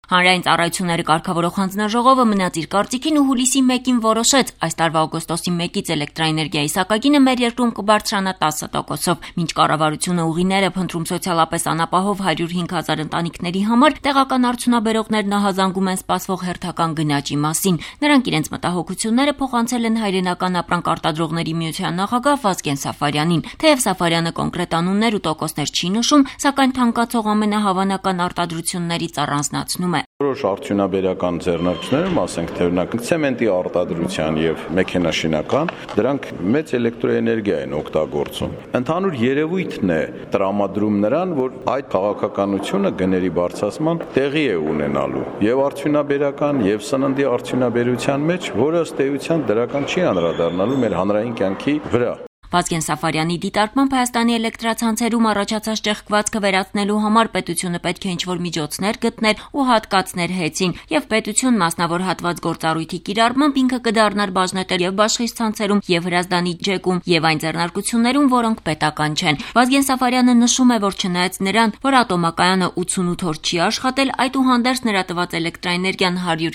Հանրային ծառայությունների կարգավորող հանձնաժողովը մնաց իր կարծիքին ու հուլիսի 1-ին որոշեց այս տարվա օգոստոսի 1-ից էլեկտրաէներգիայի սակագինը մեր երկրում կբարձրանա 10%-ով, մինչ կառավարությունը ուղիներ է փնտրում սոցիալապես անապահով 105 000 ընտանիքների համար, տեղական արդյունաբերողներն ահազանգում են սպասվող հերթական գնաճի մասին։ Նրանք իրենց մտահոգությունները փոխանցել են Հայրենական ապրանք արտադրողների միության նախագահ Վազգեն Սաֆարյանին։ Թեև Սաֆարյանը կոնկրետ անուններ ու տոկոսներ չի նշում, սակայն թանկացող ամենահավանական արտադրություններից առանձնացնում է. Որոշ արդյունաբերական ձեռնարկություններում, ասենք թե օրինակ ցեմենտի արտադրության եւ մեքենաշինական, դրանք մեծ էլեկտրոէներգիա են օգտագործում։ Ընդհանուր երևույթն է տրամադրում նրան, որ այդ քաղաքականությունը գների բարձրացման տեղի է ունենալու եւ արդյունաբերական եւ սննդի արդյունաբերության մեջ, որը ըստ էության դրական չի անդրադառնալու մեր հանրային կյանքի վրա։ Վազգեն Սաֆարյանի դիտարկմամբ Հայաստանի էլեկտրացանցերում առաջացած ճեղքվածքը վերացնելու համար պետությունը պետք է ինչ-որ միջոցներ գտներ ու հատկացներ հեծին, եւ պետություն մասնավոր հատված գործառույթի կիրառմամբ ինքը կդառնար բաժնետեր եւ բաշխից ցանցերում եւ Հրազդանի ջեկում եւ այն ձեռնարկություններում, որոնք պետական չեն։ Վազգեն Սաֆարյանը նշում է, որ չնայած նրան, որ ատոմակայանը 88 օր չի աշխատել, այդուհանդերձ նրա տված էլեկտրաէներգիան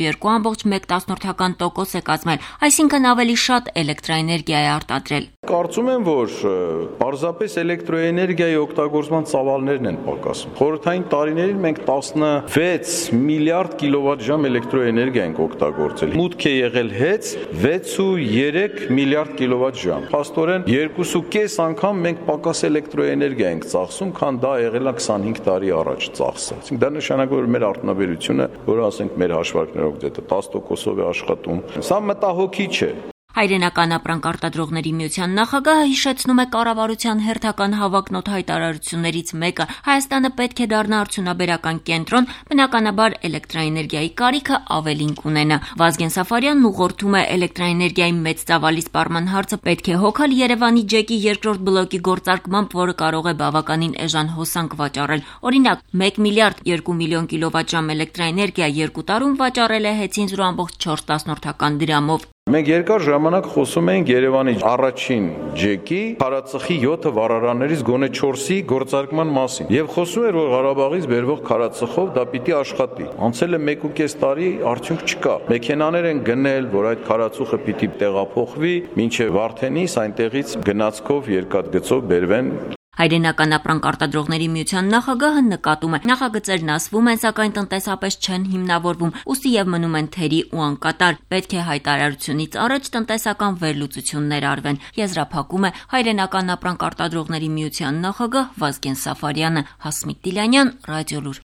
102.6% է կազմել, այսինքն ավելի շատ էլեկտրաէներգիա է արտադրել։ Կարծում եմ, որ պարզապես էլեկտրոէներգիայի օգտագործման ծավալներն են պակասում։ Խորհրդային տարիներին մենք 16 միլիարդ կիլովատժամ էլեկտրոէներգիա ենք օգտագործել։ Մուտք է եղել հեծ 6.3 միլիարդ կիլովատժամ։ Փաստորեն 2.5 անգամ մենք պակաս էլեկտրոէներգիա ենք ծախսում, քան դա եղել է 25 տարի առաջ ծախսը։ Այսինքն դա նշանակում է, որ մեր արտոնաբերությունը, որը ասենք մեր հաշվարկներով դեպի 10%-ով է աշխատում, սա մտահոգիչ է։ Հայրենական ապրանք արտադրողների միության նախագահը հիշեցնում է կառավարության հերթական հավակնոտ հայտարարություններից մեկը. Հայաստանը պետք է դառնա արդյունաբերական կենտրոն, բնականաբար էլեկտրաէներգիայի կարիքը ավելին կունենա։ Վազգեն Սաֆարյանն ուղղորդում է էլեկտրաէներգիայի մեծ ծավալի սպառման հարցը պետք է հոգալ Երևանի ջեկի երկրորդ բլոկի գործարկմամբ, որը կարող է բավականին էժան հոսանք վաճառել։ Օրինակ, 1 միլիարդ 2 միլիոն կիլովատժամ էլեկտրաէներգիա 2 տարում վաճառել է հեծին 0.4 դրամով։ Մենք երկար ժամանակ խոսում ենք Երևանի առաջին ջեկի քարածխի 7 վառարաններից գոնե 4-ի գործարկման մասին եւ խոսում էր, որ Ղարաբաղից բերվող քարածխով դա պիտի աշխատի։ Անցել է 1.5 տարի, արդյունք չկա։ Մեքենաներ են գնել, որ այդ քարածուխը պիտի տեղափոխվի, մինչեւ Վարդենիս այնտեղից գնացքով երկաթգծով բերվեն։ Հայրենական ապրանք արտադրողների միության նախագահը նկատում է. նախագծերն ասվում են, սակայն տնտեսապես չեն հիմնավորվում, ուստի եւ մնում են թերի ու անկատար։ Պետք է հայտարարությունից առաջ տնտեսական վերլուծություններ արվեն, եզրափակում է Հայրենական ապրանք արտադրողների միության նախագահ Վազգեն Սաֆարյանը։ Հասմիկ Տիլյանյան, Ռադիոլուր։